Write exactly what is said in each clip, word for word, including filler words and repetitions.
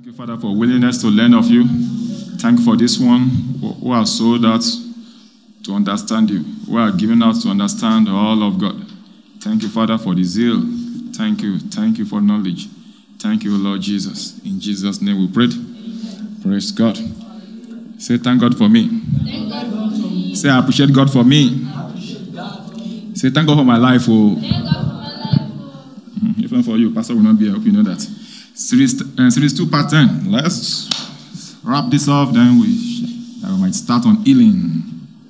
Thank you, Father, for willingness to learn of you. Thank you for this one who are sold out to understand you, who are giving us to understand all of God. Thank you, Father, for the zeal. Thank you. Thank you for knowledge. Thank you, Lord Jesus. In Jesus' name we pray. Praise God. Say, thank God for me. Thank God for me. Say, I appreciate God for me. I appreciate God. Say, thank God for my life. Oh. Thank God for my life. Oh. Even for you, Pastor will not be here. I hope you know that. Series, uh, series two, part ten. Let's wrap this up, then we, uh, we might start on healing.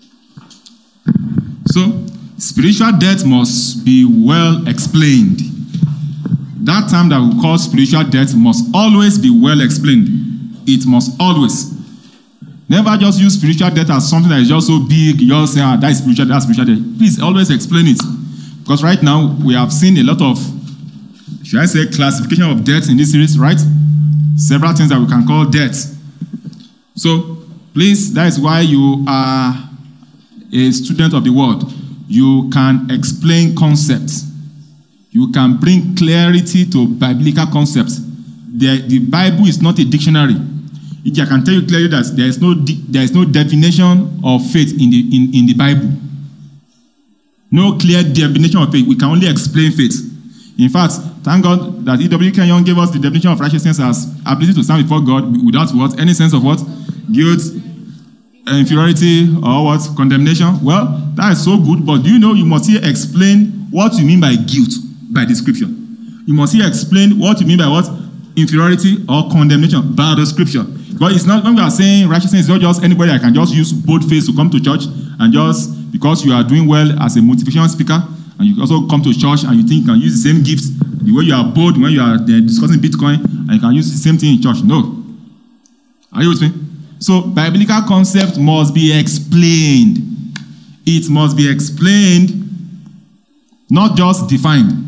So, spiritual death must be well explained. That term that we call spiritual death must always be well explained. It must always. Never just use spiritual death as something that is just so big, you just say, ah, that is spiritual, that's spiritual death. Please always explain it. Because right now, we have seen a lot of, should I say, classification of death in this series, right? Several things that we can call death. So, please, that is why you are a student of the word. You can explain concepts. You can bring clarity to biblical concepts. The, the Bible is not a dictionary. I can tell you clearly that there is no there is no definition of faith in the in, in the Bible. No clear definition of faith. We can only explain faith. In fact, thank God that E W Kenyon gave us the definition of righteousness as ability to stand before God without what? Any sense of what? Guilt, inferiority, or what? Condemnation. Well, that is so good, but do you know you must here explain what you mean by guilt by description. You must here explain what you mean by what? Inferiority or condemnation by the scripture. Because it's not, when we are saying righteousness, it's not just anybody that can just use bold face to come to church and just because you are doing well as a motivational speaker and you also come to church and you think you can use the same gifts, the way you are bold when you are discussing Bitcoin and you can use the same thing in church. No. Are you with me? So, biblical concept must be explained. It must be explained, not just defined.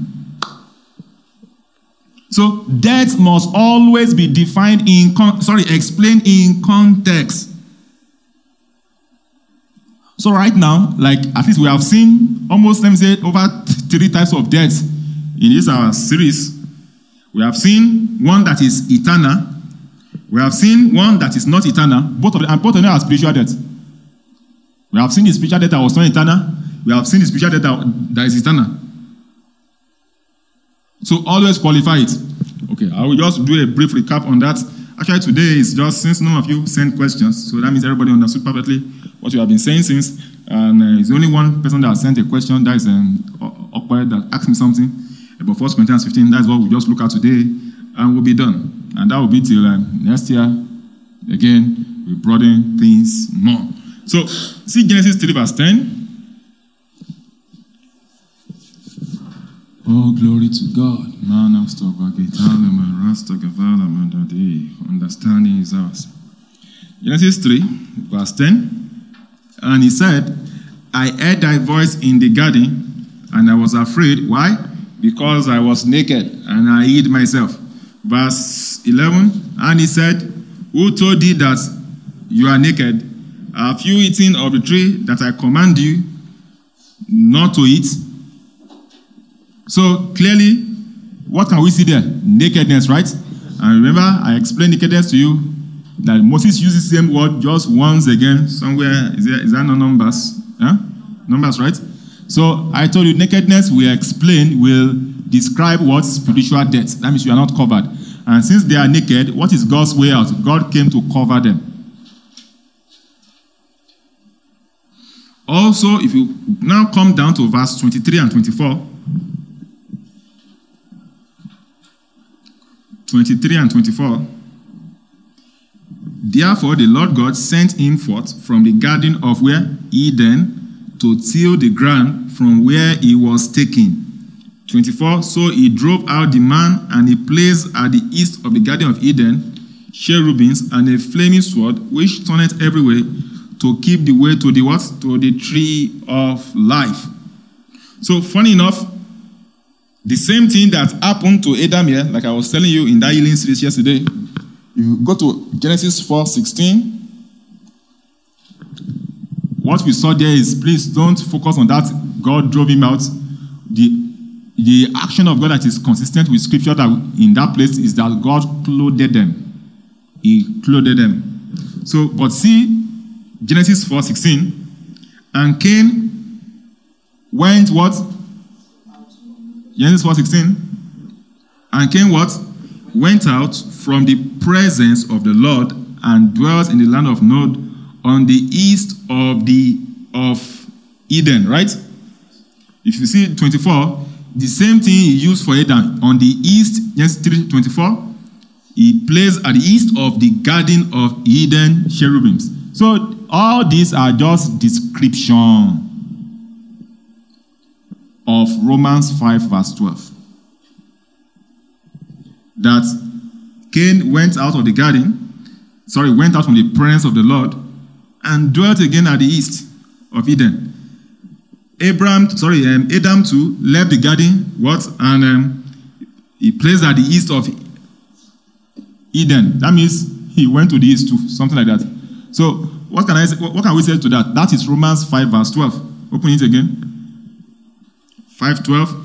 So, death must always be defined in, con- sorry, explained in context. So right now, like at least we have seen almost, let me say, over three types of death in this our series. We have seen one that is eternal. We have seen one that is not eternal. Both of them, and both of them are spiritual death. We have seen the spiritual death that was not eternal. We have seen the spiritual death that, that is eternal. So always qualify it. Okay, I will just do a brief recap on that. Actually, today is just since none of you sent questions, so that means everybody understood perfectly what you have been saying since. And uh, it's only one person that sent a question, that is um, Okwe, that asked me something about First Corinthians fifteen. That's what we just look at today, and we'll be done. And that will be till um, next year. Again, we broaden things more. So, see Genesis three, verse ten. Oh, glory to God. Understanding is ours. Genesis three, verse ten. And he said, I heard thy voice in the garden, and I was afraid. Why? Because I was naked, and I hid myself. Verse eleven. And he said, who told thee that you are naked? Have you eaten of the tree that I command you not to eat? So, clearly, what can we see there? Nakedness, right? And remember, I explained nakedness to you, that Moses uses the same word just once again, somewhere. Is there, is there no numbers? Huh? Numbers, right? So, I told you, nakedness, we explain, will describe what? Spiritual death. That means you are not covered. And since they are naked, what is God's way out? God came to cover them. Also, if you now come down to verse twenty-three and twenty-four, twenty-three and twenty-four. Therefore, the Lord God sent him forth from the garden of where? Eden, to till the ground from where he was taken. twenty-four. So he drove out the man, and he placed at the east of the garden of Eden cherubims and a flaming sword, which turneth every way, to keep the way to the what? To the tree of life. So, funny enough, the same thing that happened to Adam here, like I was telling you in that healing series yesterday, you go to Genesis four sixteen. What we saw there is, please don't focus on that. God drove him out. The, the action of God that is consistent with scripture that in that place is that God clothed them. he clothed them. So, but see, Genesis four sixteen, and Cain went what? Genesis four sixteen, and Cain what? Went out from the presence of the Lord and dwelt in the land of Nod on the east of the of Eden, right? If you see twenty-four, the same thing he used for Adam on the east, Genesis three twenty-four, he placed at the east of the garden of Eden cherubims. So all these are just description of Romans five verse twelve. That Cain went out of the garden, sorry, went out from the presence of the Lord and dwelt again at the east of Eden. Abraham, sorry, um, Adam too left the garden, what? And um, he placed at the east of Eden. That means he went to the east too, something like that. So what can I say, what can we say to that? That is Romans five verse twelve. Open it again. five twelve.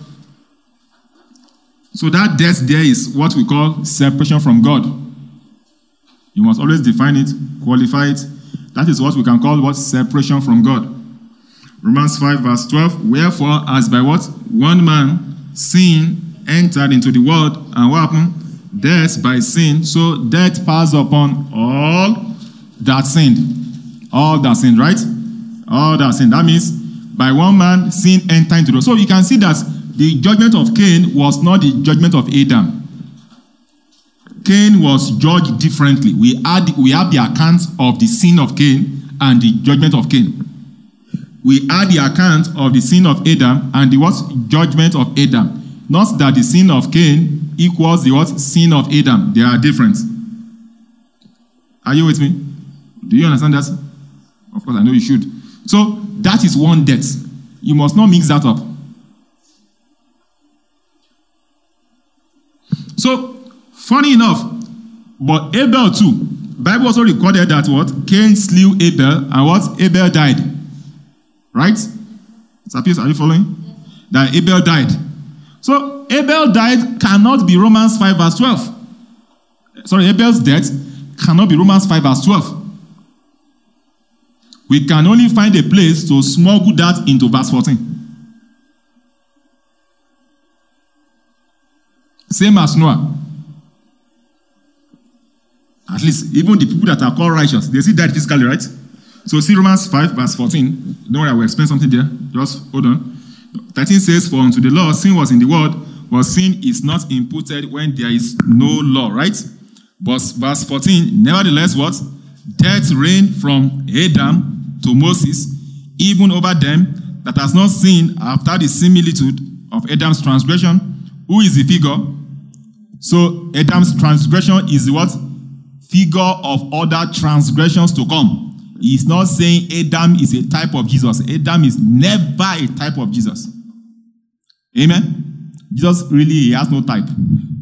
So that death there is what we call separation from God. You must always define it, qualify it. That is what we can call what? Separation from God. Romans five verse twelve. Wherefore, as by what? One man sin entered into the world, and what happened? Death by sin. So death passed upon all that sinned. All that sinned, right? All that sinned. That means by one man sin entered into the world. So you can see that the judgment of Cain was not the judgment of Adam. Cain was judged differently. We had we have the account of the sin of Cain and the judgment of Cain. We had the account of the sin of Adam and the what? Judgment of Adam. Not that the sin of Cain equals the what? Sin of Adam. They are different. Are you with me? Do you understand that? Of course, I know you should. So that is one death. You must not mix that up. So, funny enough, but Abel too. Bible also recorded that what? Cain slew Abel, and what? Abel died. Right? Are you following? That Abel died. So, Abel died cannot be Romans five verse twelve. Sorry, Abel's death cannot be Romans five verse twelve. We can only find a place to smuggle that into verse fourteen. Same as Noah. At least, even the people that are called righteous, they still died physically, right? So see Romans five verse fourteen. Don't worry, I will explain something there. Just hold on. thirteen says, for unto the law sin was in the world, but sin is not imputed when there is no law, right? But verse fourteen, nevertheless what? Death reigned from Adam to Moses, even over them that has not sinned after the similitude of Adam's transgression. Who is the figure? So Adam's transgression is the what? Figure of other transgressions to come. He's not saying Adam is a type of Jesus. Adam is never a type of Jesus. Amen? Jesus really he has no type.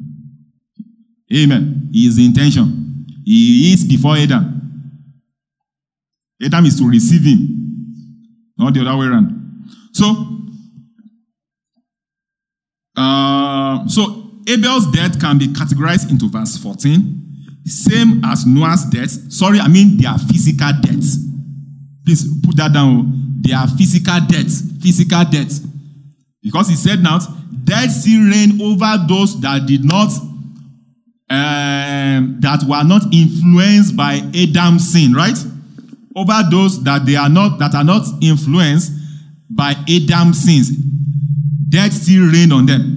Amen. He is the intention. He is before Adam. Adam is to receive him, not the other way around. So, uh, so Abel's death can be categorized into verse fourteen. Same as Noah's death. Sorry, I mean their physical deaths. Please put that down. Their physical deaths. Physical deaths. Because he said now, death still reigned over those that did not, um, that were not influenced by Adam's sin, right? Over those that they are not, that are not influenced by Adam's sins. Death still reigned on them.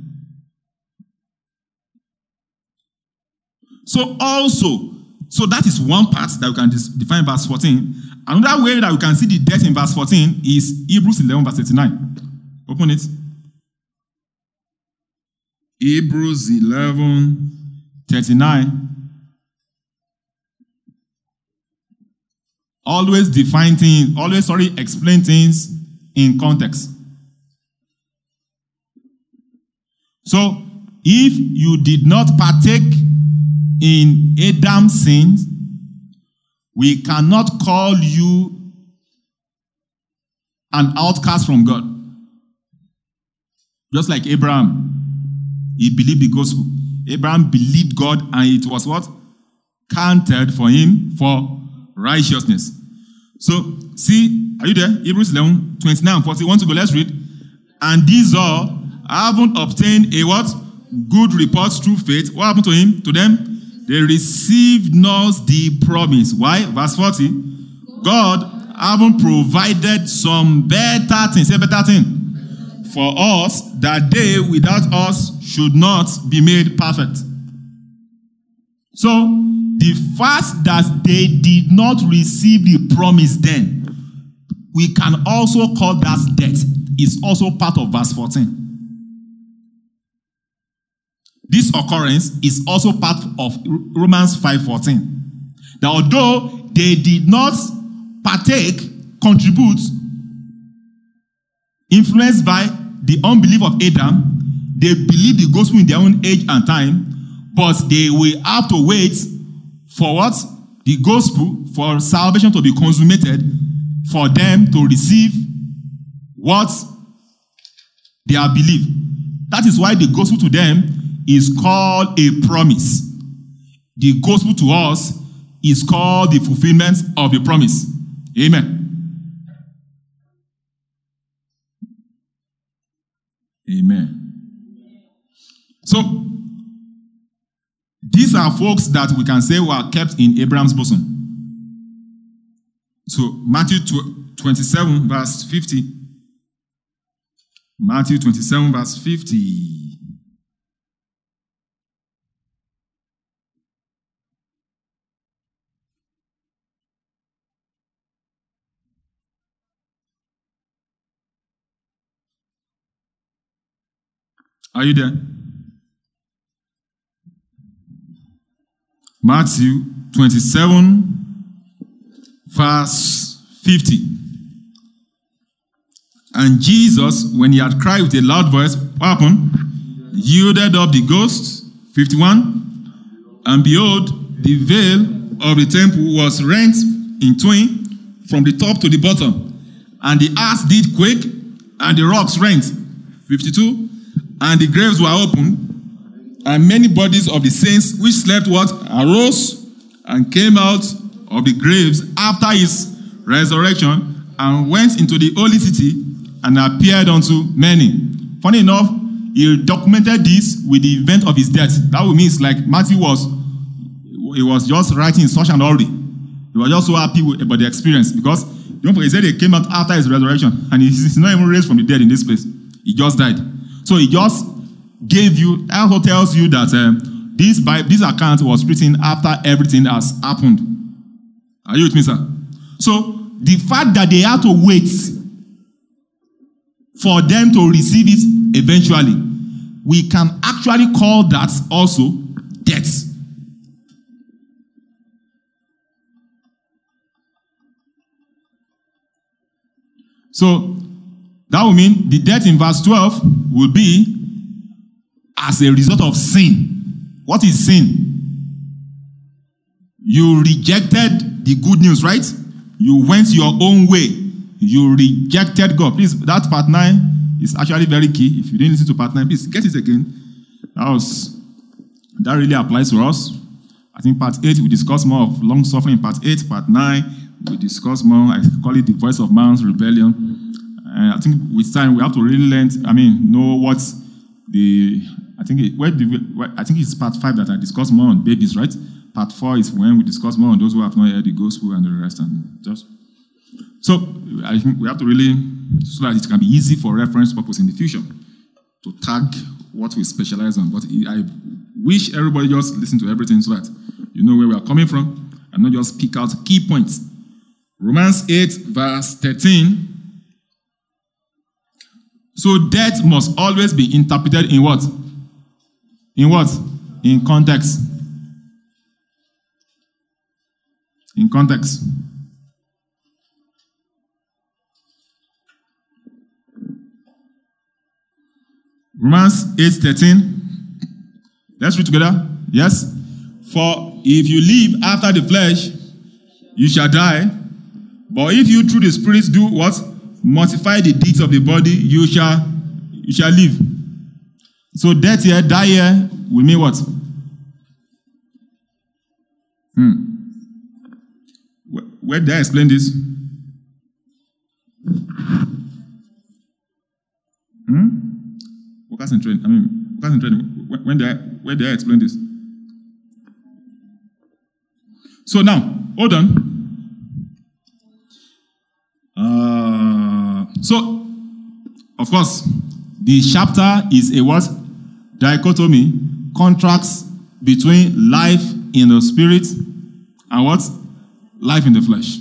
So also, so that is one part that we can define verse fourteen. Another way that we can see the death in verse fourteen is Hebrews eleven verse thirty-nine. Open it. Hebrews eleven thirty-nine. Always define things, always, sorry, explain things in context. So, if you did not partake in Adam's sins, we cannot call you an outcast from God. Just like Abraham, he believed the gospel. Abraham believed God, and it was what? counted for him for righteousness. So, see, are you there? Hebrews eleven, twenty-nine and forty. Want to go? Let's read. And these all haven't obtained a what? Good report through faith. What happened to him? To them? They received not the promise. Why? Verse forty. God haven't provided some better thing. Say better thing. For us, that they without us should not be made perfect. So, the fact that they did not receive the promise then, we can also call that death. Is also part of verse fourteen. This occurrence is also part of Romans five fourteen. That although they did not partake, contribute, influenced by the unbelief of Adam, they believed the gospel in their own age and time, but they will have to wait for what? The gospel, for salvation to be consummated, for them to receive what they have believed. That is why the gospel to them is called a promise. The gospel to us is called the fulfillment of the promise. Amen. Amen. So, these are folks that we can say were kept in Abraham's bosom. So, Matthew twenty-seven, verse fifty. Matthew twenty-seven, verse fifty. Are you there? Matthew twenty-seven, verse fifty. And Jesus, when he had cried with a loud voice, what happened? Yielded up the ghost. fifty-one. And behold, the veil of the temple was rent in twain from the top to the bottom. And the earth did quake, and the rocks rent. fifty-two. And the graves were opened, and many bodies of the saints which slept what? Arose and came out of the graves after his resurrection and went into the holy city and appeared unto many. Funny enough, he documented this with the event of his death. That would mean it's like Matthew was, he was just writing in such an hurry. He was just so happy with, about the experience because don't forget, he said he came out after his resurrection and he's not even raised from the dead in this place. He just died. So he just gave you, that also tells you that um, this, by, this account was written after everything has happened. Are you with me, sir? So the fact that they had to wait for them to receive it eventually, we can actually call that also death. So that will mean the death in verse twelve will be as a result of sin. What is sin? You rejected the good news, right? You went your own way. You rejected God. Please, that part nine is actually very key. If you didn't listen to part nine, please get it again. That was that really applies to us. I think part eight we discuss more of long suffering. Part eight, part nine we discuss more. I call it the voice of man's rebellion. And I think with time we have to really learn. I mean, know what the. I think it, where the, where, I think it's part five that I discuss more on babies, right? Part four is when we discuss more on those who have not heard the gospel and the rest, and just. So I think we have to really, so that it can be easy for reference purpose in the future, to tag what we specialize on. But I wish everybody just listen to everything so that you know where we are coming from and not just pick out key points. Romans eight, verse thirteen. So death must always be interpreted in what? In what? In context. In context. Romans eight thirteen. Let's read together. Yes? For if you live after the flesh, you shall die. But if you through the Spirit do what? Mortify the deeds of the body, you shall you shall live. So death here, die here will mean what? Hmm. Where, where did I explain this? Hmm? Workers in training. I mean, workers in training. When, when did I, where did I explain this? So now, hold on. Uh, so, of course, the chapter is a what? Dichotomy, contracts between life in the spirit and what? Life in the flesh.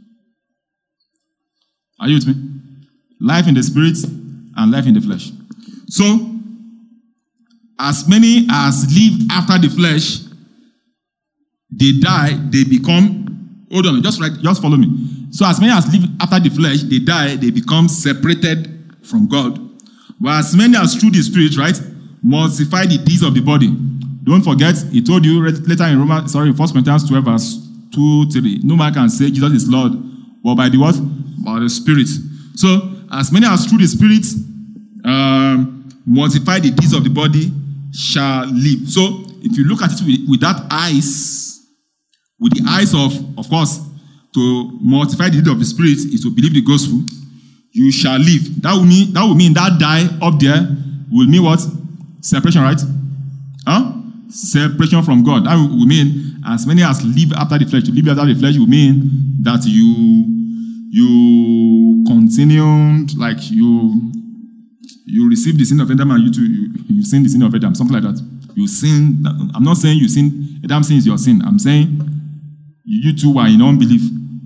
Are you with me? Life in the spirit and life in the flesh. So, as many as live after the flesh, they die, they become, hold on, just right, just follow me. So as many as live after the flesh, they die, they become separated from God. But as many as through the spirit, right, mortify the deeds of the body. Don't forget, he told you later in Romans, sorry, First Corinthians twelve, verse two, three. No man can say Jesus is Lord, but by the what? By the Spirit. So, as many as through the Spirit um, mortify the deeds of the body shall live. So, if you look at it with, with that eyes, with the eyes of, of course, to mortify the deed of the Spirit is to believe the gospel, you shall live. That will mean that will mean that die up there will mean what? Separation, right? Huh? Separation from God. That will mean as many as live after the flesh. To live after the flesh will mean that you you continued, like you you receive the sin of Adam and you too you, you sin the sin of Adam, something like that. You sin. I'm not saying you sin. Adam's sin is your sin. I'm saying you two are in unbelief.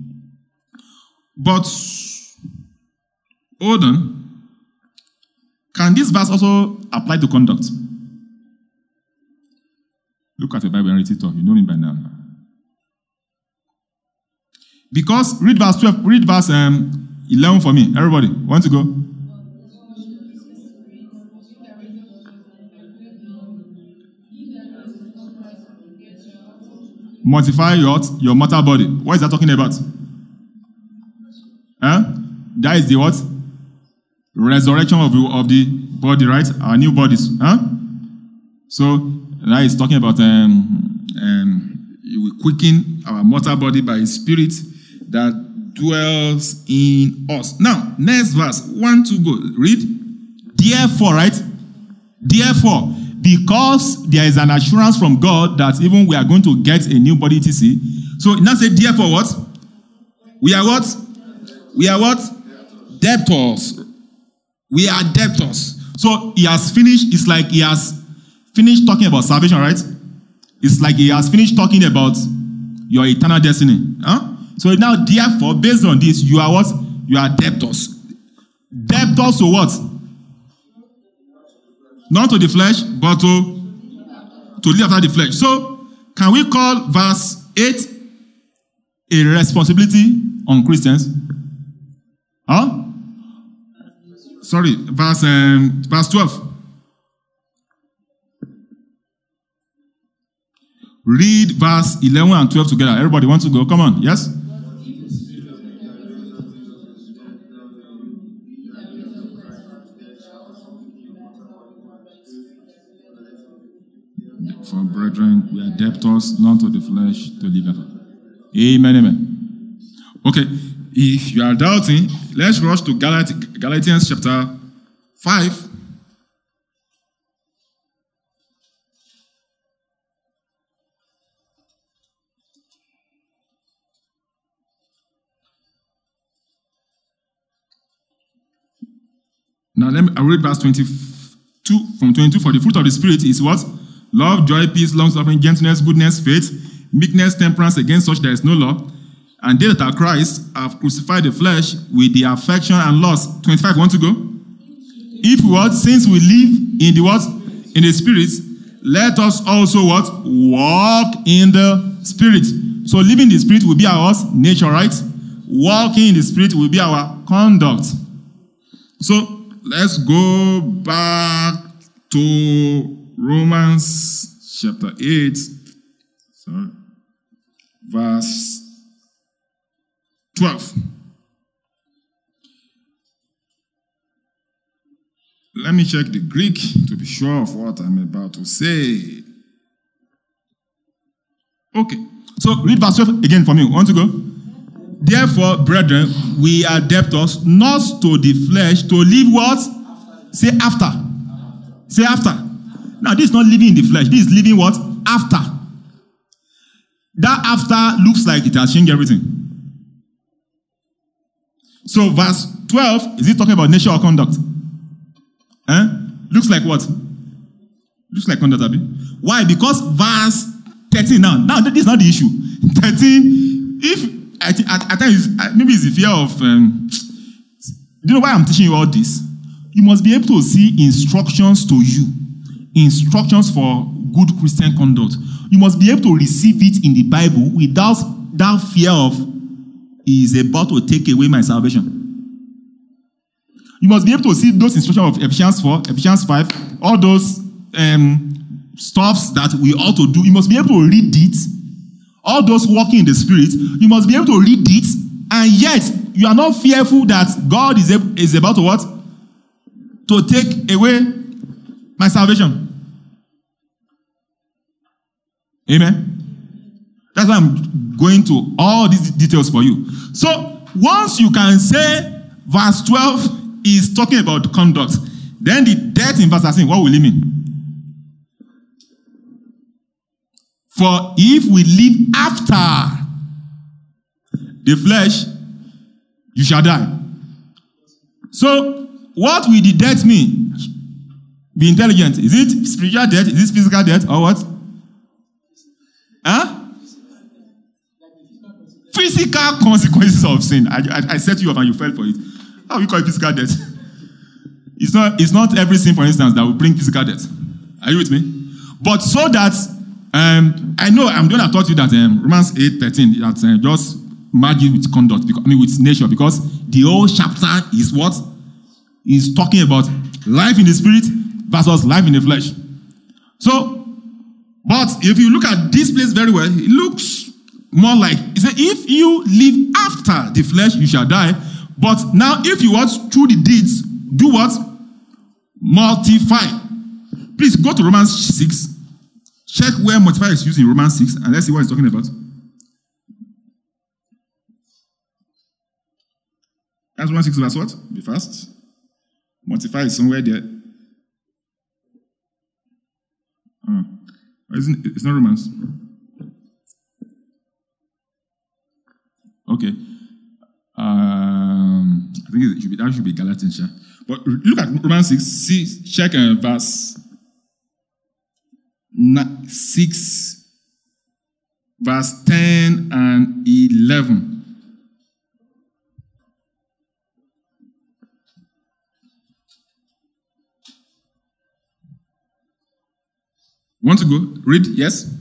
But hold on. Can this verse also apply to conduct? Look at the Bible and read it off. You know me by now. Because read verse twelve, read verse um, eleven for me. Everybody, want to go? Mortify your, your mortal body. What is that talking about? Huh? That is the what? Resurrection of the, of the body, right? Our new bodies. Huh? So, that is talking about um, um, he will quicken our mortal body by his spirit that dwells in us. Now, next verse. One, two, go. Read. Therefore, right? Therefore, because there is an assurance from God that even we are going to get a new body, et cetera. So now say, therefore what? We are what? We are what? Debtors. We are debtors. So he has finished, it's like he has finished talking about salvation, right? It's like he has finished talking about your eternal destiny. Huh? So now, therefore, based on this, you are what? You are debtors. Debtors to what? Not to the flesh, but to, to live after the flesh. So, can we call verse eight a responsibility on Christians? Huh? Sorry, verse, um, verse twelve. Read verse eleven and twelve together. Everybody wants to go? Come on. Yes? For brethren, we are debtors, not to the flesh, to live after. Amen, amen. Okay, if you are doubting, let's rush to Galat- Galatians chapter five. Now let me I read verse twenty-two from twenty-two. For the fruit of the Spirit is what? Love, joy, peace, long-suffering, gentleness, goodness, faith, meekness, temperance. Against such there is no law. And they that are Christ have crucified the flesh with the affection and lust. twenty-five, want to go? If what? Since we live in the what? In the Spirit, let us also what? Walk in the Spirit. So living in the Spirit will be our nature, right? Walking in the Spirit will be our conduct. So let's go back to Romans chapter eight, sorry, verse twelve. Let me check the Greek to be sure of what I'm about to say. Okay, So read verse twelve again for me. Want to go? Therefore, brethren, we are debtors not to the flesh to live what? Say after. Say after. Now, this is not living in the flesh. This is living what? After. That after looks like it has changed everything. So, verse twelve, is it talking about nature or conduct? Eh? Looks like what? Looks like conduct, Abi. Why? Because verse thirteen now. Now, this is not the issue. thirteen, if I, th- I, I think it's, maybe it's the fear of, um, do you know why I'm teaching you all this? You must be able to see instructions to you. Instructions for good Christian conduct. You must be able to receive it in the Bible without that fear of, he is about to take away my salvation. You must be able to see those instructions of Ephesians four, Ephesians five, all those um, stuffs that we ought to do. You must be able to read it. All those walking in the Spirit, you must be able to read it, and yet you are not fearful that God is, a, is about to what? To take away my salvation. Amen? That's why I'm going to all these details for you. So, once you can say verse twelve is talking about conduct, then the death in verse thirteen, what will it mean? For if we live after the flesh, you shall die. So, what will the death mean? Be intelligent. Is it spiritual death? Is it physical death? Or what? Huh? Physical consequences of sin. I, I, I set you up and you fell for it. How do we call it physical death? It's not, it's not every sin, for instance, that will bring physical death. Are you with me? But so that, um, I know I'm going to taught you that um, Romans eight thirteen, that uh, just merge it with conduct, because, I mean with nature, because the whole chapter is what? Is talking about life in the spirit versus life in the flesh. So, but if you look at this place very well, it looks more like, it says, if you live after the flesh, you shall die. But now, if you watch through the deeds, do what? Multiply. Please go to Romans six. Check where multiply is used in Romans six, and let's see what it's talking about. That's Romans six verse what? Be fast. Multiply is somewhere there. Oh. Isn't, it's not Romans. Okay. Um, I think it should be, that should be Galatians. Yeah? But look at Romans six. See, check uh, verse six, verse ten and eleven. Want to go? Read? Yes?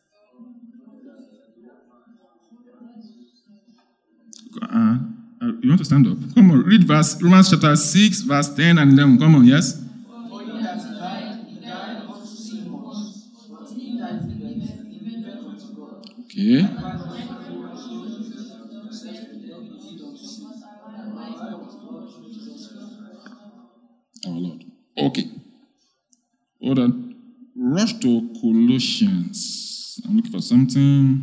Uh, uh, you want to stand up? Come on, read verse Romans chapter six, verse ten and eleven. Come on, yes? Okay. Our Lord. Okay. Hold on. Rush to Colossians. I'm looking for something.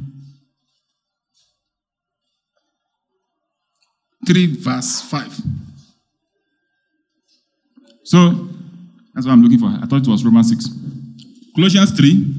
three verse five. So, that's what I'm looking for. I thought it was Romans six. Colossians three.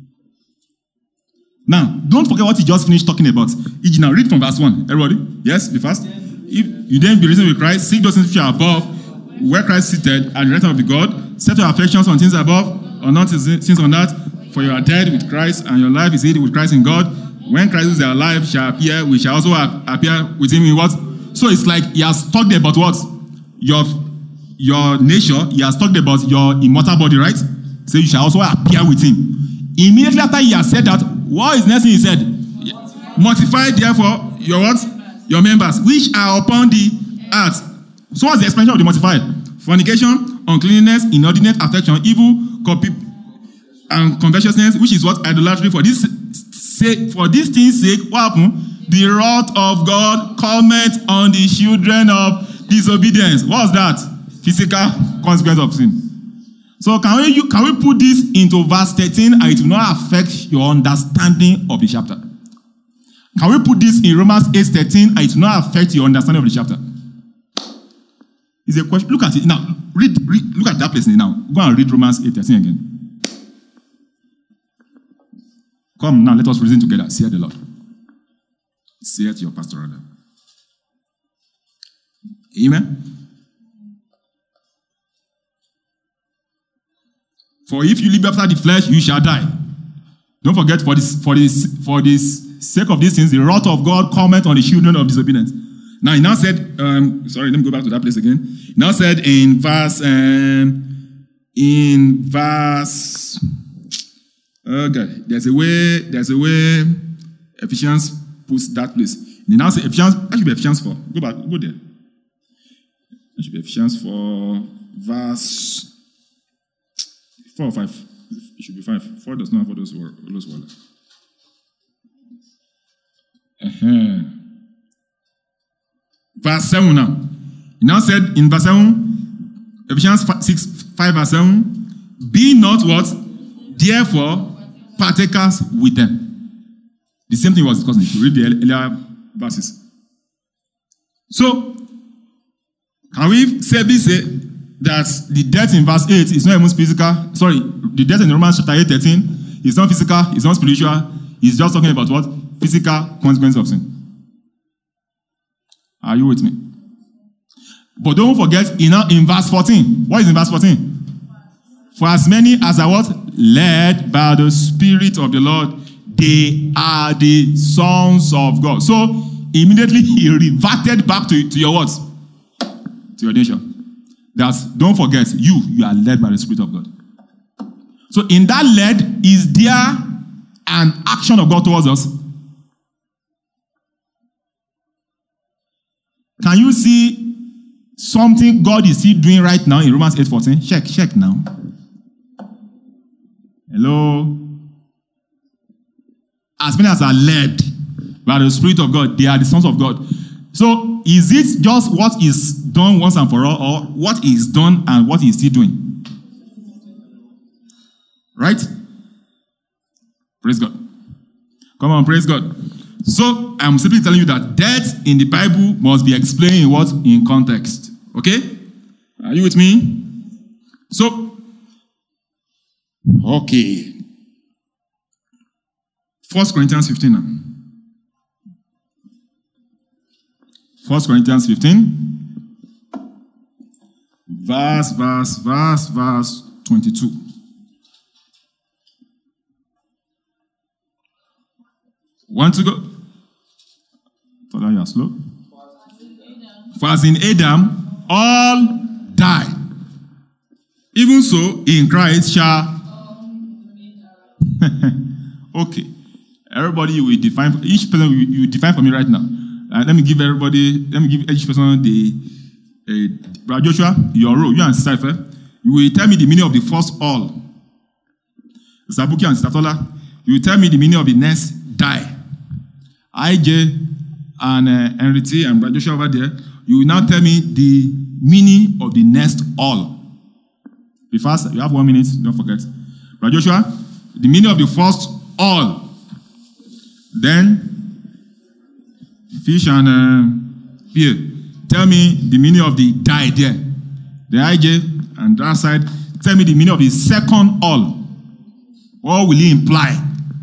Now, don't forget what he just finished talking about. Now, read from verse one. Everybody? Yes? Be fast. If you then be risen with Christ, seek those things which are above, where Christ is seated at the right hand of the God. Set your affections on things above, or not things on that, for you are dead with Christ, and your life is hid with Christ in God. When Christ is alive shall appear, we shall also appear with him in what? So it's like he has talked about what? Your, your nature, he has talked about your immortal body, right? So you shall also appear with him. Immediately after he has said that, what is the next thing he said? Mortify therefore your what? Your members, which are upon the earth. So what's the explanation of the mortified? Fornication, uncleanness, inordinate affection, evil, copy, and covetousness, which is what? Idolatry. For this sake, for this thing's sake, what happened? The wrath of God cometh on the children of disobedience. What's that? Physical consequence of sin. So can we you, can we put this into verse thirteen, and it will not affect your understanding of the chapter? Can we put this in Romans eight thirteen and it will not affect your understanding of the chapter? It's a question. Look at it now. Read, read look at that place now. Go and read Romans eight thirteen again. Come now, let us reason together. Say the Lord. Say it to your pastor rather. Amen. For if you live after the flesh, you shall die. Don't forget, for this, for this, for this sake of these things, the wrath of God cometh on the children of disobedience. Now, he now said, um, sorry, let me go back to that place again. He now said in verse, um, in verse, okay, there's a way, there's a way Ephesians puts that place. He now said Ephesians, that should be Ephesians four. Go back, go there. That should be Ephesians four, verse four or five. It should be five. Four does not have all those words. Uh-huh. Verse seven now. He now said in verse seven, Ephesians six, five verse seven, be not what? Therefore, partakers with them. The same thing was discussed. If you read the earlier verses. So, can we say this? Say, that the death in verse eight is not even physical. Sorry, the death in Romans chapter eight thirteen is not physical, it's not spiritual. It's just talking about what? Physical consequences of sin. Are you with me? But don't forget, in, in verse fourteen, what is in verse fourteen? For as many as are what? Led by the Spirit of the Lord, they are the sons of God. So, immediately he reverted back to, to your words, to your nation. That's, don't forget, you, you are led by the Spirit of God. So in that led, is there an action of God towards us? Can you see something God is still doing right now in Romans eight fourteen? Check, check now. Hello? As many as are led by the Spirit of God, they are the sons of God. So, is it just what is done once and for all, or what is done and what is still doing? Right? Praise God. Come on, praise God. So, I'm simply telling you that death in the Bible must be explained in what? In context. Okay? Are you with me? So, okay. First Corinthians fifteen now. First Corinthians fifteen, verse, verse, verse, verse twenty-two. Want to go? Thought you are slow. For as in Adam, all died. Even so, in Christ shall. Okay. Everybody, you will define, each person you, you define for me right now. Uh, let me give everybody, let me give each person the, uh, Brother Joshua, your role, you and Sister Ife, you will tell me the meaning of the first all. Sister Buki and Sister Tola, you will tell me the meaning of the next die. I J and uh, Henry and Brother Joshua over there, you will now tell me the meaning of the next all. Be fast, you have one minute, don't forget. Brother Joshua, the meaning of the first all. Then, Fish and uh, Pierre, tell me the meaning of the die there. The I J and that side, tell me the meaning of the second all. What will it imply?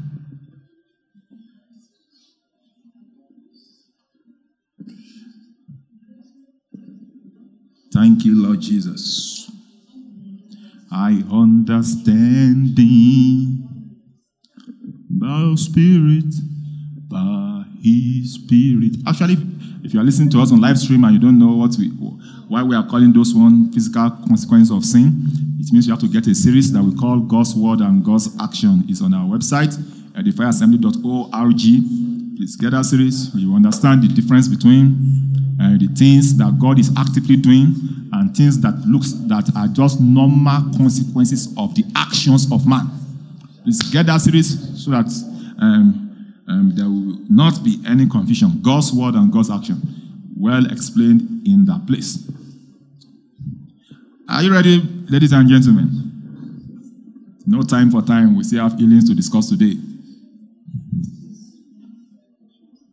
Thank you, Lord Jesus. I understand thee by Spirit, by His Spirit. Actually, if you are listening to us on live stream and you don't know what we, why we are calling those one physical consequences of sin, it means you have to get a series that we call God's Word and God's Action. It's on our website, edify assembly dot org. Please get that series. You understand the difference between uh, the things that God is actively doing and things that looks that are just normal consequences of the actions of man. Please get that series so that um, um, there will not be any confusion. God's word and God's action, well explained in that place. Are you ready, ladies and gentlemen? No time for time. We still have healings to discuss today.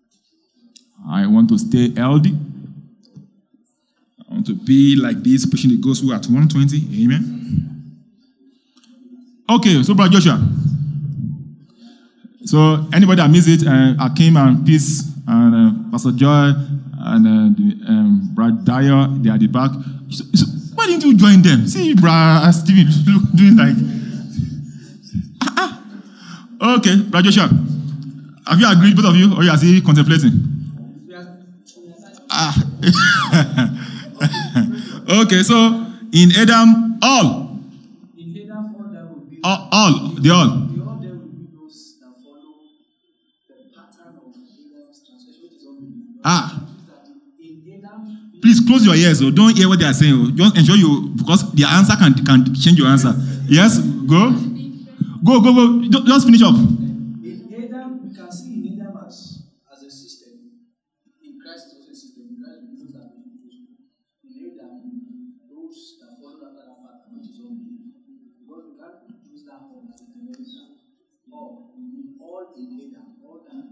want to stay healthy. I want to be like this, pushing the gospel at one twenty. Amen. Okay, so Brother Joshua. So anybody that missed it, uh, Akim and Peace and uh, Pastor Joy and uh, the, um, Brad Dyer, they are at the back. So, so why didn't you join them? See, Brad Stephen doing like. uh-uh. Okay, Brother Joshua. Have you agreed, both of you, or you are still contemplating? Ah. Okay, so in Adam, all. In Adam, all that will be. All, all, the all. The all there will be those that follow the pattern of Adam's transgression, which is unbelief. Ah. In Adam, Please close your ears, or don't hear what they are saying. Oh. Just ensure you, because the answer can can change your answer. Yes, go, go, go, go. Just, just finish up. in Adam, we can see in Adam as, as a system. In Christ, it was a system. In Christ, we those that believe. In Adam, those that follow that other pattern, which is unbelief. Because we can't use that one as a generic term. All, all in Adam, all that.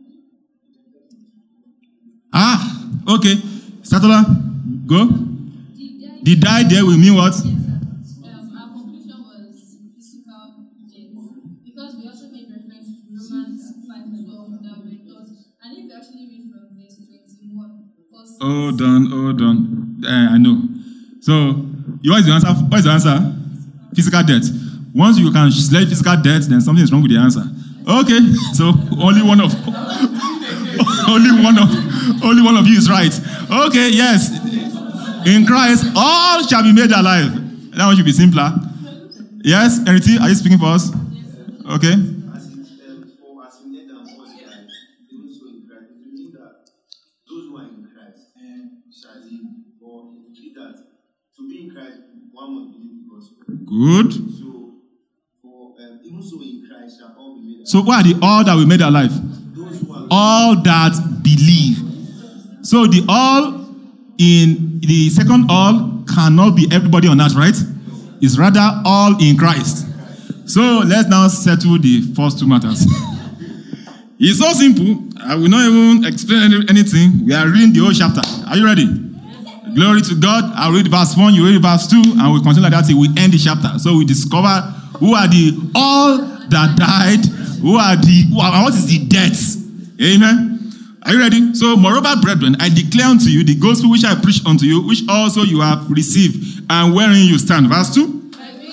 Ah, okay. Satola, go. The die there will mean what? Yes, sir. Um, our conclusion was physical death. Because we also made reference to Romans five twelve that we taught. And if you actually read from verse twenty-one, because Hold on, hold on. Uh, I know. So, what is the answer? What is the answer? Physical death. Once you can select physical death, then something is wrong with the answer. Okay, so only one of only one of only one of you is right. Okay, yes. In Christ, all shall be made alive. That one should be simpler. Yes, Eriti, are you speaking for us? Okay. As in, um, for as in Adam was died, even so in Christ, it means that those who are in Christ um, shall live. Or it means that to be in Christ, one must believe the gospel. Good. So, for um, even so in Christ shall all be made alive. So, what are the all that we made alive? Those who are All that believe. So, the all in the second all cannot be everybody on earth, right? It's rather all in Christ. So, let's now settle the first two matters. It's so simple. I will not even explain any, anything. We are reading the whole chapter. Are you ready? Glory to God. I'll read verse one, you read verse two, and we continue like that till we end the chapter. So we discover who are the all that died, who are the, what is the death. Amen. Are you ready? So, moreover, brethren, I declare unto you the gospel which I preach unto you, which also you have received, and wherein you stand. Verse two.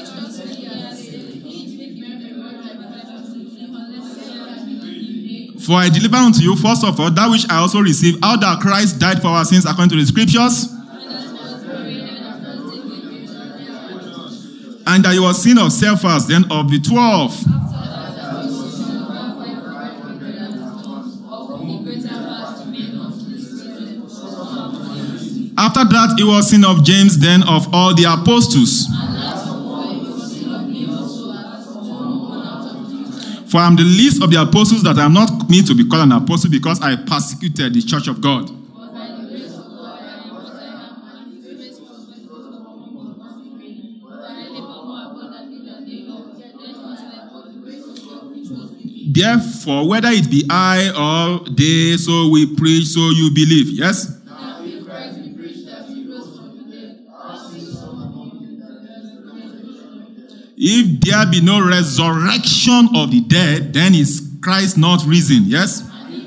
For I deliver unto you, first of all, that which I also received, how that Christ died for our sins according to the scriptures, and that he was seen of Cephas, then of the twelve. After that, he was seen of James, then of all the apostles. For I am the least of the apostles, that I am not meant to be called an apostle, because I persecuted the church of God. Therefore, whether it be I or they, so we preach, so you believe. Yes? If there be no resurrection of the dead, then is Christ not risen? Yes?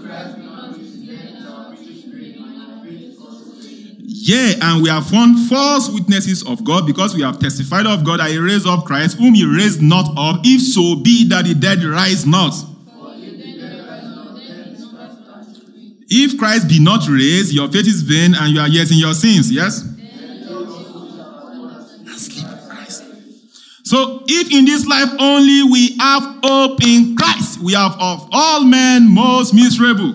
Yea, and we have found false witnesses of God, because we have testified of God that he raised up Christ, whom he raised not up, if so be that the dead rise not. If Christ be not raised, your faith is vain, and you are yet in your sins. Yes? So, if in this life only we have hope in Christ, we have of all men most miserable.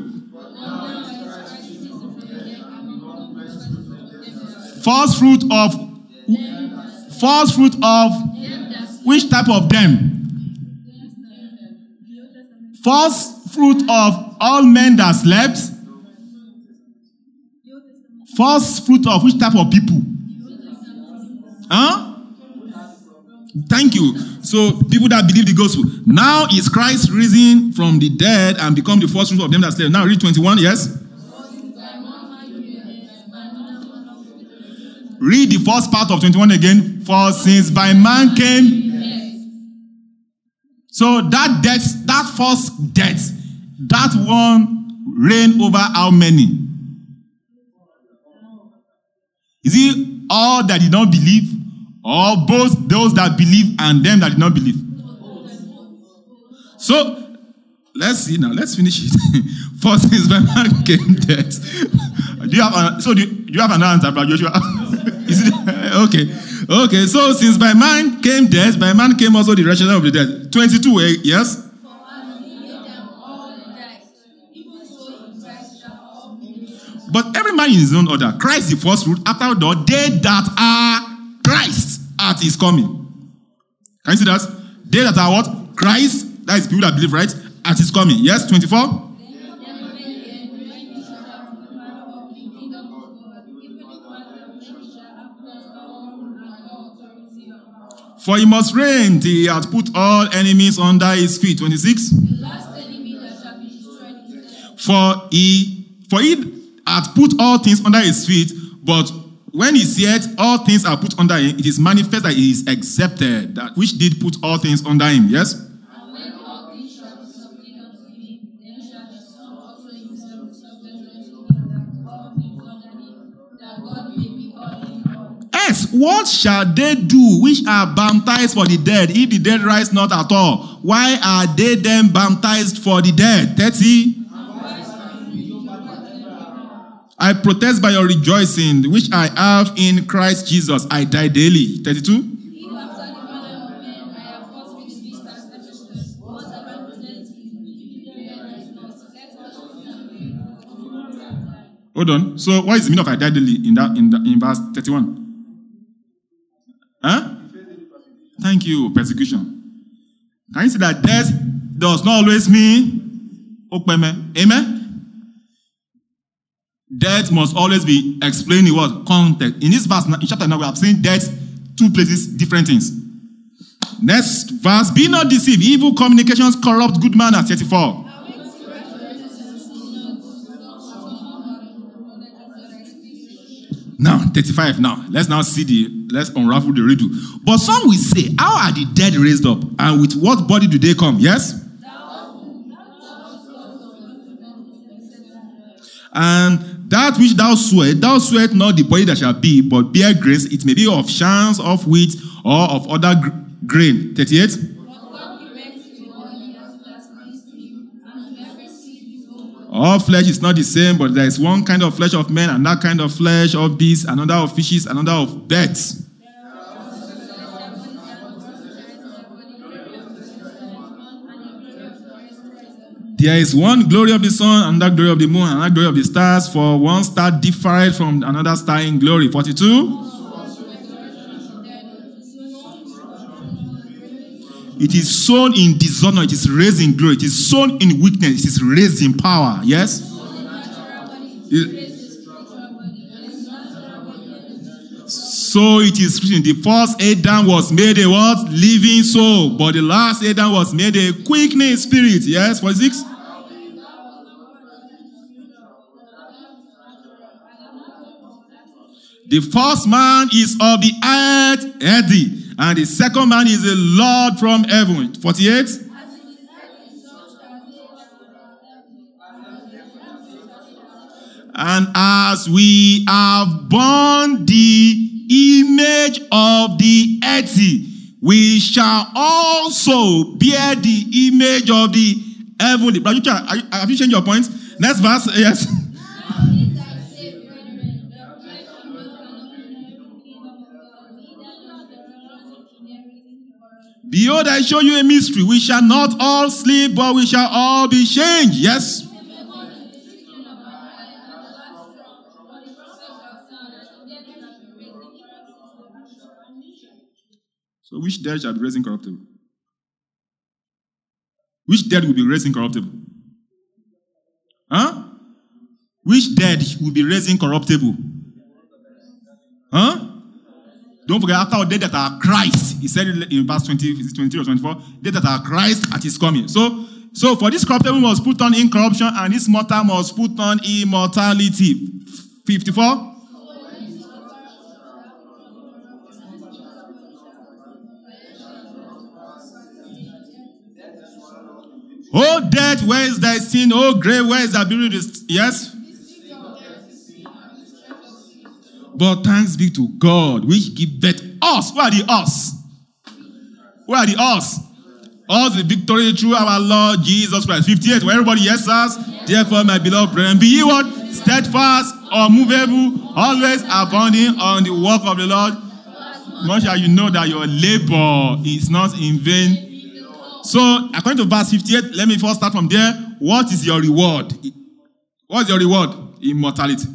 First fruit of, first fruit of, which type of them? First fruit of all men that slept. First fruit of which type of people? Huh? Thank you. So, people that believe the gospel. Now is Christ risen from the dead and become the first fruit of them that slept. Now read twenty-one, yes? Read the first part of twenty-one again. For since by man came. So that death, that first death, that one reigned over how many? Is it all that did not believe, or both those that believe and them that did not believe? So let's see now. Let's finish it. For since by man came death. Do you have an, so do you, do you have an answer, Brother Joshua? Is it okay? Okay. So since by man came death, by man came also the resurrection of the dead. Twenty-two. Eh? Yes. But every man in his own order. Christ the first fruit. After that, they that are Christ at his coming. Can you see that? They that are what? Christ. That is people that believe, right? At his coming. Yes. Twenty-four. For he must reign till he hath put all enemies under his feet. twenty-six. The last enemy that shall be destroyed is death. For he, for he hath put all things under his feet, but when he saith all things are put under him, it is manifest that he is accepted, that which did put all things under him. Yes? And when all things shall be submitted unto him, then shall the Son also himself be subject unto him, that all things under him, that God may be all in all. Yes, what shall they do which are baptized for the dead, if the dead rise not at all? Why are they then baptized for the dead? thirty. I protest by your rejoicing, which I have in Christ Jesus. I die daily. thirty-two. Hold on. So what is the meaning of I die daily in that in, the, in verse thirty-one? Huh? Thank you. Persecution. Can you see that death does not always mean Amen? Death must always be explained in what? Context. In this verse, in chapter nine, we have seen death, two places, different things. Next verse, be not deceived. Evil communications corrupt good manners. thirty-four. Now, thirty-five now. Let's now see the, let's unravel the riddle. But some will say, how are the dead raised up? And with what body do they come? Yes? And that which thou sweat, thou sweat not the body that shall be, but bear grace. It may be of chance, of wheat, or of other gr- grain. thirty-eight. All flesh is not the same, but there is one kind of flesh of men, and that kind of flesh of beasts, another of fishes, another of birds. There is one glory of the sun, and that glory of the moon, and that glory of the stars, for one star differed from another star in glory. forty-two. It is sown in dishonor, it is raised in glory. It is sown in weakness, it is raised in power. Yes? It, so it is written, the first Adam was made a what? Living soul. But the last Adam was made a quickening spirit. Yes? forty-six. The first man is of the earth, Eddie. And the second man is a Lord from heaven. forty-eight. And as we have borne the image of the earthy, we shall also bear the image of the heavenly. Have you changed your point? Next verse. Yes. Behold, I show you a mystery. We shall not all sleep, but we shall all be changed. Yes? So which dead shall be raised incorruptible? Which dead will be raised incorruptible? Huh? Which dead will be raised incorruptible? Huh? Don't forget, after dead that are Christ, he said in verse twenty, twenty-three or twenty-four, dead that are Christ at his coming. So, so for this corruptible must put on incorruption, and this mortal must put on immortality. fifty-four. Oh death, where is thy sin? Oh grave, where is thy burial? Yes? But thanks be to God, which giveth us. Who are the us? Who are the us? Us the victory through our Lord Jesus Christ. fifty-eight, where everybody yes us. Yes. Therefore, my beloved brethren, be ye what? Steadfast, unmovable, always abounding on the work of the Lord. Much as you know that your labor is not in vain. So, according to verse fifty-eight, let me first start from there. What is your reward? What is your reward? Immortality.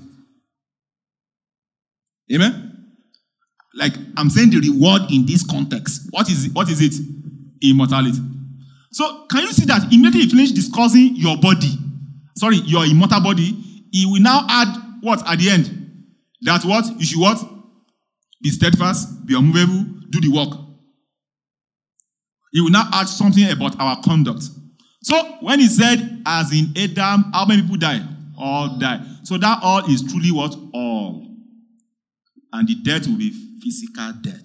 Amen? Like, I'm saying the reward in this context. What is it? What is it? Immortality. So, can you see that immediately you finish discussing your body, sorry, your immortal body, he will now add what at the end? That what? You should what? Be steadfast, be unmovable, do the work. He will now add something about our conduct. So, when he said, as in Adam, how many people die? All die. So, that all is truly what? All. And the death will be physical death.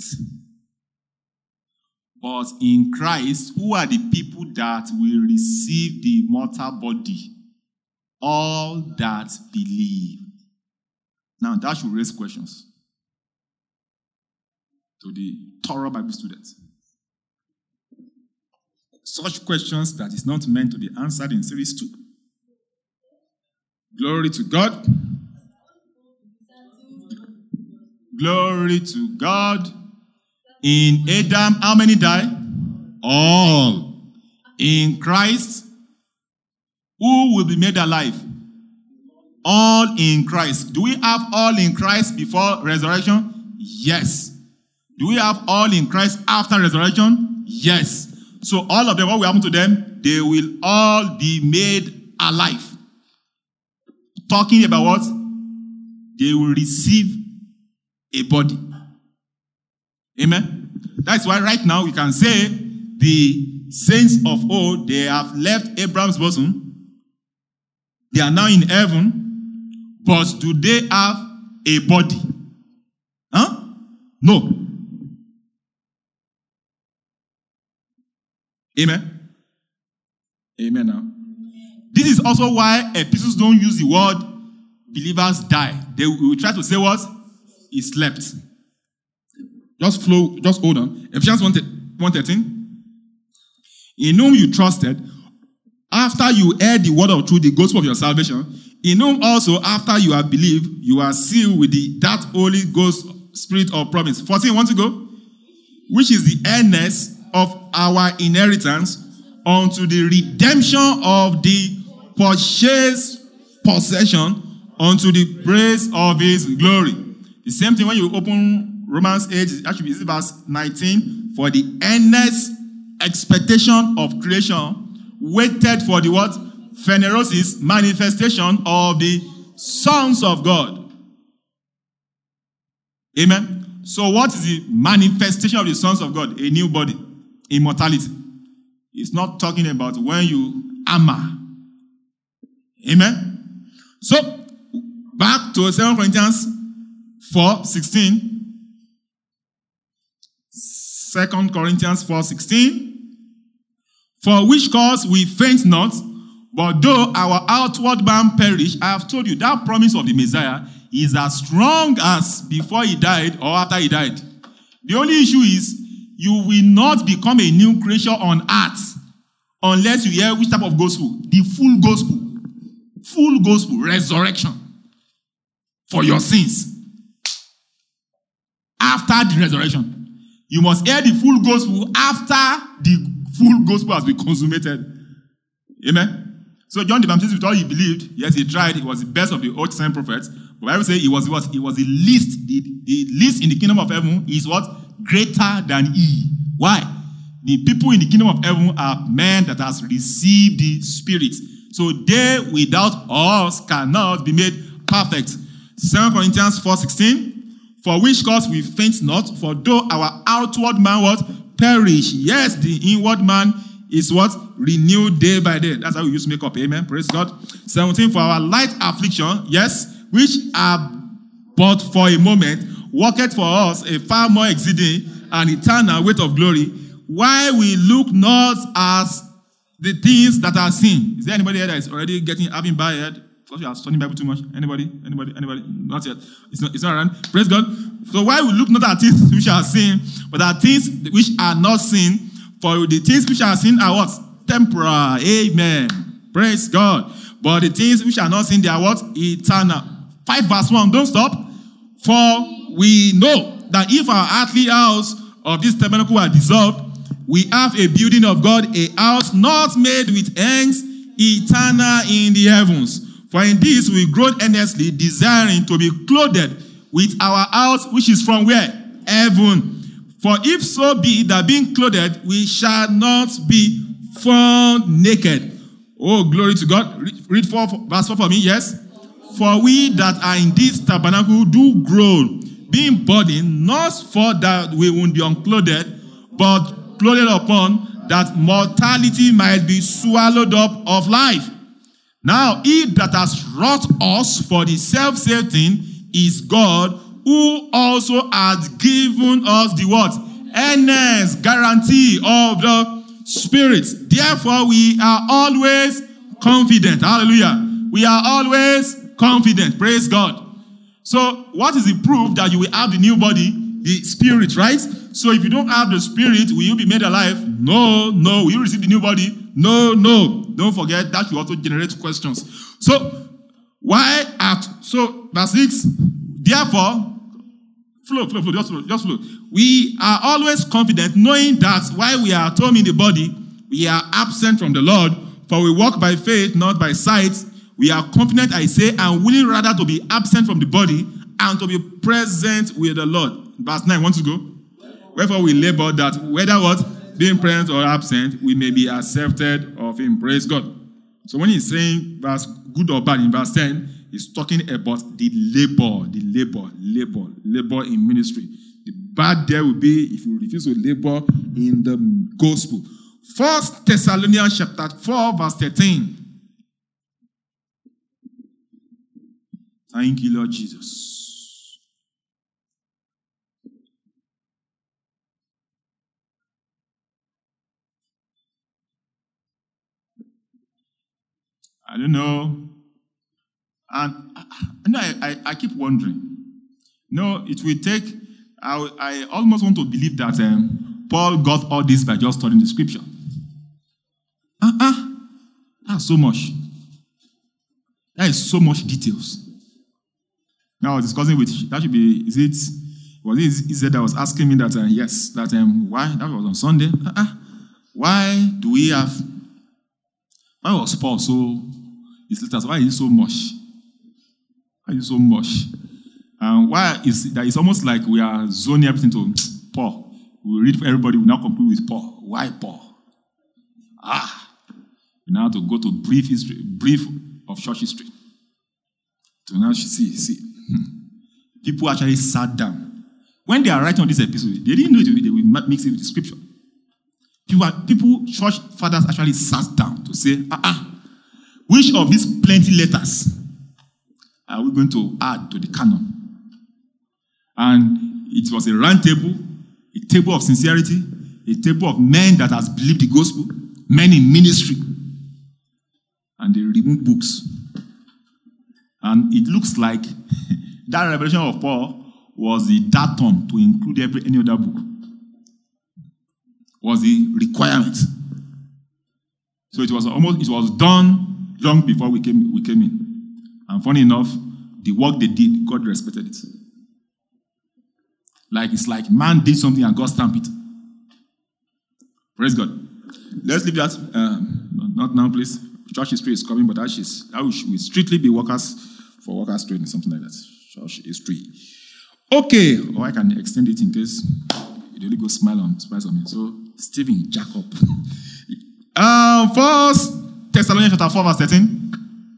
But in Christ, who are the people that will receive the immortal body? All that believe. Now, that should raise questions to the thorough Bible students. Such questions that is not meant to be answered in series two. Glory to God. Glory to God. In Adam, how many die? All. In Christ, who will be made alive? All in Christ. Do we have all in Christ before resurrection? Yes. Do we have all in Christ after resurrection? Yes. So all of them, what will happen to them? They will all be made alive. Talking about what? They will receive a body. Amen? That's why right now we can say the saints of old, they have left Abraham's bosom. They are now in heaven. But do they have a body? Huh? No. Amen? Amen now. This is also why epistles don't use the word believers die. They will try to say what? He slept. Just flow, just hold on. Ephesians one thirteen. In whom you trusted, after you heard the word of truth, the gospel of your salvation, in whom also after you have believed, you are sealed with the that Holy Ghost Spirit of promise. fourteen, want to go? Which is the earnest of our inheritance unto the redemption of the purchased possession unto the praise of his glory. The same thing when you open Romans eight, actually this is verse nineteen, for the earnest expectation of creation waited for the what? Phanerosis, manifestation of the sons of God. Amen. So what is the manifestation of the sons of God? A new body, immortality. It's not talking about when you armor. Amen. So back to Second Corinthians four sixteen. Second Corinthians four sixteen. For which cause we faint not, but though our outward man perish, I have told you that promise of the Messiah is as strong as before he died or after he died. The only issue is you will not become a new creature on earth unless you hear which type of gospel? The full gospel. Full gospel, resurrection for your sins. After the resurrection. You must hear the full gospel after the full gospel has been consummated. Amen? So John the Baptist, with all he believed, yes, he tried. He was the best of the Old Testament prophets. But I would say he was, he was, he was the least. The, the least in the kingdom of heaven is what? Greater than he. Why? The people in the kingdom of heaven are men that has received the Spirit. So they without us cannot be made perfect. Second Corinthians four sixteen. For which cause we faint not, for though our outward man what? Perish. Yes, the inward man is what? Renewed day by day. That's how we use makeup. Amen. Praise God. seventeen. For our light affliction, yes, which are but for a moment, worketh for us a far more exceeding and eternal weight of glory, while we look not as the things that are seen. Is there anybody here that is already getting having bad head? Because you are studying Bible too much. Anybody? Anybody? Anybody? Not yet. It's not, it's not around. Praise God. So why we look not at things which are seen, but at things which are not seen? For the things which are seen are what? Temporal. Amen. Praise God. But the things which are not seen, they are what? Eternal. five verse one. Don't stop. For we know that if our earthly house of this tabernacle are dissolved, we have a building of God, a house not made with hands, eternal in the heavens. For in this we grow earnestly, desiring to be clothed with our house, which is from where? Heaven. For if so be that being clothed, we shall not be found naked. Oh, glory to God. Read, read four, verse four for me, yes? For we that are in this tabernacle do groan, being burdened, not for that we won't be unclothed, but clothed upon, that mortality might be swallowed up of life. Now, he that has wrought us for the self-same thing is God, who also has given us the what? Earnest guarantee of the Spirit. Therefore, we are always confident. Hallelujah. We are always confident. Praise God. So, what is the proof that you will have the new body? The Spirit, right? So, if you don't have the Spirit, will you be made alive? No, no. Will you receive the new body? No, no. Don't forget that you also generate questions. So, why at, so, verse six, therefore, flow, flow, flow, just flow, just flow. We are always confident, knowing that while we are at home in the body, we are absent from the Lord, for we walk by faith, not by sight. We are confident, I say, and willing rather to be absent from the body and to be present with the Lord. Verse nine, want to go? Wherefore we labor that whether what? Being present or absent, we may be accepted of him. Praise God. So when he's saying verse good or bad in verse ten, he's talking about the labor, the labor, labor, labor in ministry. The bad there will be if you refuse to labor in the gospel. First Thessalonians chapter four, verse thirteen. Thank you, Lord Jesus. I don't know. And I, I, I, I keep wondering. No, it will take, I, I almost want to believe that um, Paul got all this by just studying the scripture. Uh-uh. That's so much. That is so much details. Now I was discussing with, that should be, is it, was it Izzy that was asking me that, uh, yes, that, um, why, that was on Sunday. Uh-uh. Why do we have, why was Paul so, his letters, why is it so much? Why is it so much? And why is that? It's almost like we are zoning everything to Paul. We read for everybody, we now conclude with Paul. Why Paul? Ah, we now have to go to brief history, brief of church history. So now see, see, people actually sat down. When they are writing on this episode, they didn't know it, they would mix it with the scripture. People, people, church fathers actually sat down to say, ah, ah, which of these plenty letters are we going to add to the canon? And it was a round table, a table of sincerity, a table of men that has believed the gospel, men in ministry. And they removed books. And it looks like that revelation of Paul was the datum to include every any other book. Was the requirement. So it was almost it was done long before we came we came in. And funny enough, the work they did, God respected it. Like it's like man did something and God stamped it. Praise God. Let's leave that. Um, not now, please. Church history is coming, but that is that will strictly be workers for workers training, something like that. Church history. Okay. Or I can extend it in case you really go smile on smile on me. So Stephen Jacob. um, First Thessalonians chapter four, verse thirteen.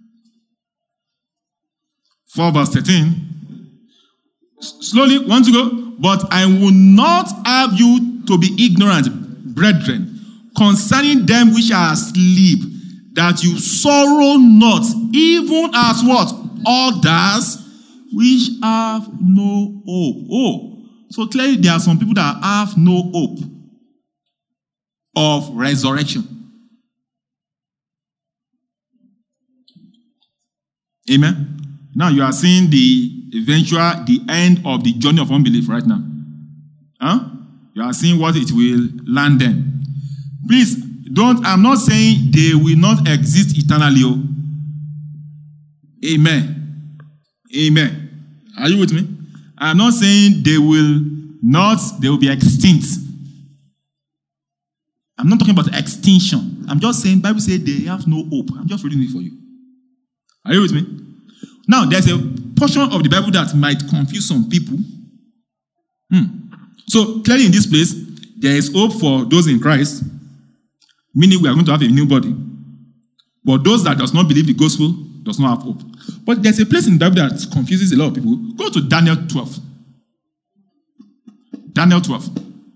four verse thirteen. Slowly, want to go? But I will not have you to be ignorant, brethren, concerning them which are asleep, that you sorrow not, even as what? Others which have no hope. Oh, so clearly there are some people that have no hope of resurrection. Amen. Now you are seeing the eventual, the end of the journey of unbelief right now. Huh? You are seeing what it will land them. Please, don't, I'm not saying they will not exist eternally. Oh. Amen. Amen. Are you with me? I'm not saying they will not, they will be extinct. I'm not talking about extinction. I'm just saying, Bible says they have no hope. I'm just reading it for you. Are you with me? Now, there's a portion of the Bible that might confuse some people. Hmm. So, clearly in this place, there is hope for those in Christ, meaning we are going to have a new body. But those that does not believe the gospel does not have hope. But there's a place in the Bible that confuses a lot of people. Go to Daniel twelve. Daniel twelve.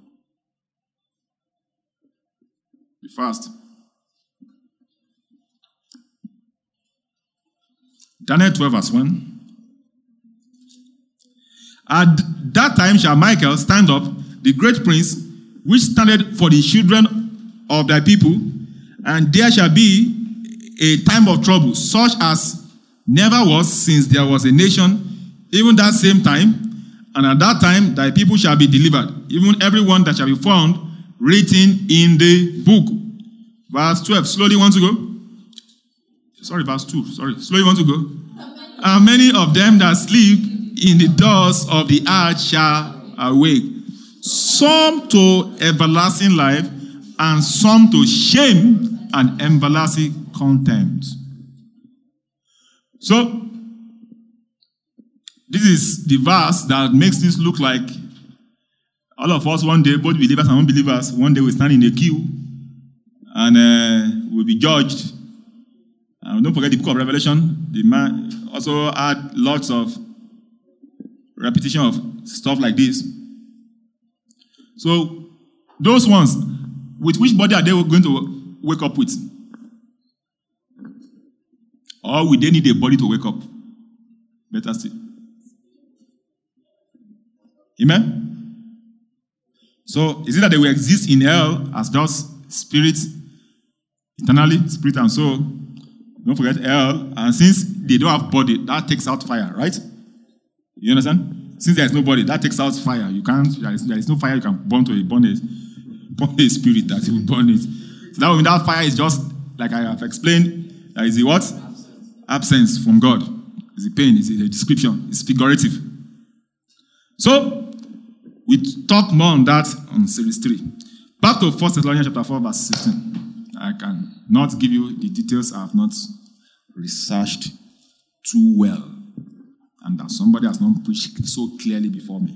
Be fast. Daniel twelve verse one. At that time shall Michael stand up, the great prince, which standeth for the children of thy people, and there shall be a time of trouble, such as never was since there was a nation, even that same time, and at that time thy people shall be delivered, even everyone that shall be found written in the book. Verse twelve, slowly want to go? Sorry, verse two, sorry, slowly want to go? And many of them that sleep in the doors of the earth shall awake, some to everlasting life, and some to shame and everlasting contempt. So, this is the verse that makes this look like all of us one day, both believers and unbelievers, one day we stand in a queue and uh, we'll be judged. And don't forget the book of Revelation. The man also had lots of repetition of stuff like this. So, those ones, with which body are they going to wake up with? Or will they need a body to wake up? Better still. Amen? So, is it that they will exist in hell as those spirits eternally, spirit and soul? Don't forget hell. And since they don't have body, that takes out fire, right? You understand? Since there is no body, that takes out fire. You can't, there is, there is no fire you can burn to a burn a, burn a spirit that will burn it. So that means that fire is just, like I have explained, that is a what? Absence from God. It's a pain, it's a description, it's figurative. So, we talk more on that on series three. Back to First Thessalonians chapter four, verse sixteen. I can not give you the details. I have not researched too well. And that somebody has not preached so clearly before me.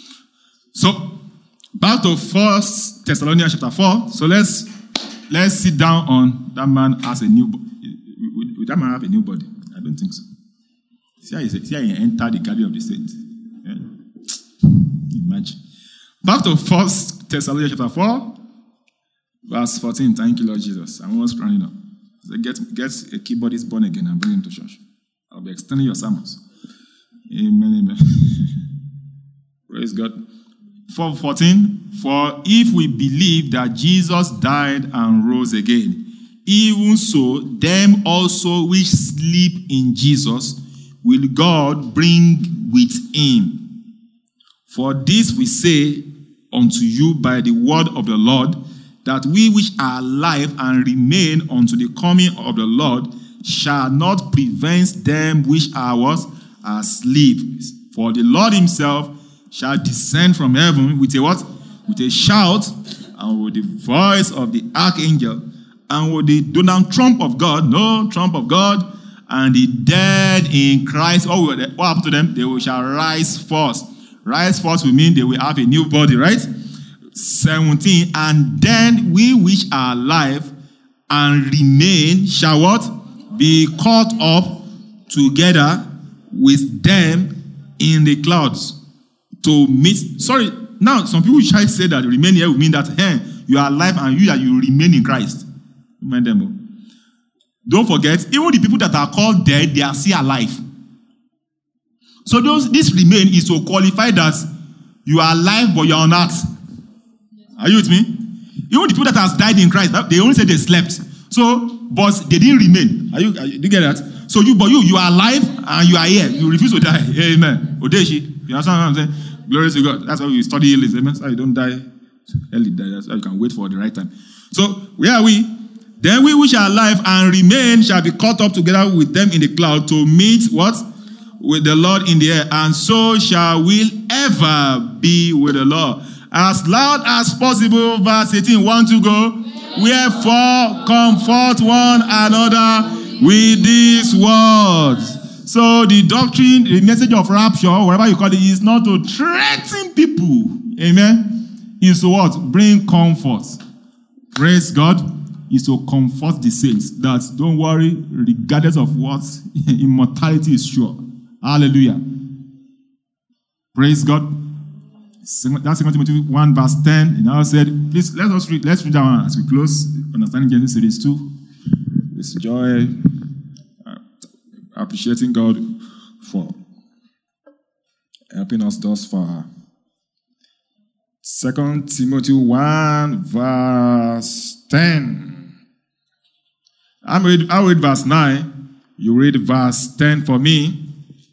So, back to First Thessalonians chapter four. So let's let's sit down on that man has a new body. Will that man have a new body? I don't think so. See how he, see how he entered the garden of the saints. Yeah. Imagine. Back to First Thessalonians chapter four, verse fourteen. Thank you, Lord Jesus. I'm almost running up. So get, get a keyboardist born again and bring him to church. I'll be extending your sermons. Amen, amen. Praise God. four fourteen. For if we believe that Jesus died and rose again, even so, them also which sleep in Jesus will God bring with him. For this we say unto you by the word of the Lord, that we which are alive and remain unto the coming of the Lord shall not prevent them which are what? Asleep. For the Lord himself shall descend from heaven with a what? With a shout, and with the voice of the archangel, and with the Donald Trump of God, no Trump of God, and the dead in Christ, what, will, what happened to them? They will shall rise first. Rise first will mean they will have a new body, right? seventeen. And then we which are alive and remain shall what? Be caught up together with them in the clouds to meet. Sorry, now some people try to say that remain here will mean that hey, you are alive and you that you remain in Christ. Remind them. Don't forget, even the people that are called dead, they are still alive. So those this remain is to qualify that you are alive but you are on earth. Are you with me? Even the people that has died in Christ, they only say they slept. So, but they didn't remain. Are you, are you, do you get that? So you, but you, you are alive and you are here. You refuse to die. Amen. Odeshi. You understand what I'm saying? Glory to God. That's why we study healing. Amen. So you don't die early. That's why you can wait for the right time. So where are we? Then we which are alive and remain shall be caught up together with them in the cloud to meet what? With the Lord in the air. And so shall we ever be with the Lord. As loud as possible, verse eighteen, want to go? Wherefore, comfort one another with these words. So the doctrine, the message of rapture, whatever you call it, is not to threaten people. Amen. Is to what? Bring comfort. Praise God. Is to comfort the saints. That don't worry, regardless of what, immortality is sure. Hallelujah. Praise God. That's Second Timothy one verse ten. It now said, please let us read, let's read that one as we close Understanding Genesis series two. With joy, uh, appreciating God for helping us thus far. Second Timothy one verse ten. I read, I read verse nine. You read verse ten for me.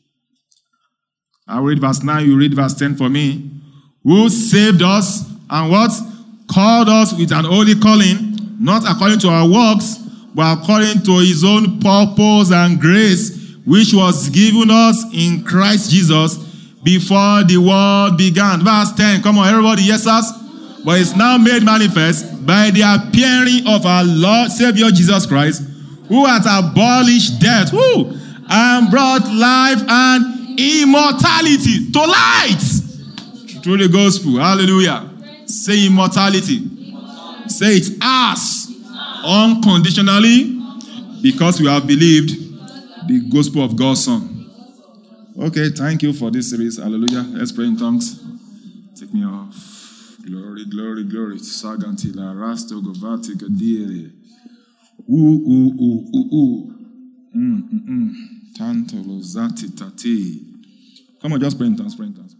I read verse nine. You read verse ten for me. Who saved us and what? Called us with an holy calling, not according to our works, but according to his own purpose and grace, which was given us in Christ Jesus before the world began. Verse ten. Come on, everybody. Yes, sir. But it's now made manifest by the appearing of our Lord Savior Jesus Christ, who hath abolished death, who and brought life and immortality to light through the gospel. Hallelujah. Say immortality. immortality. Say it's us unconditionally because we have believed the gospel of God's Son. Okay, thank you for this series. Hallelujah. Let's pray in tongues. Take me off. Glory, glory, glory. Sagantila rasto govati gadire. Ooh, ooh, ooh, ooh, ooh. Mm, mm, mm. Tanto lo zati tati. Come on, just pray in tongues, pray in tongues.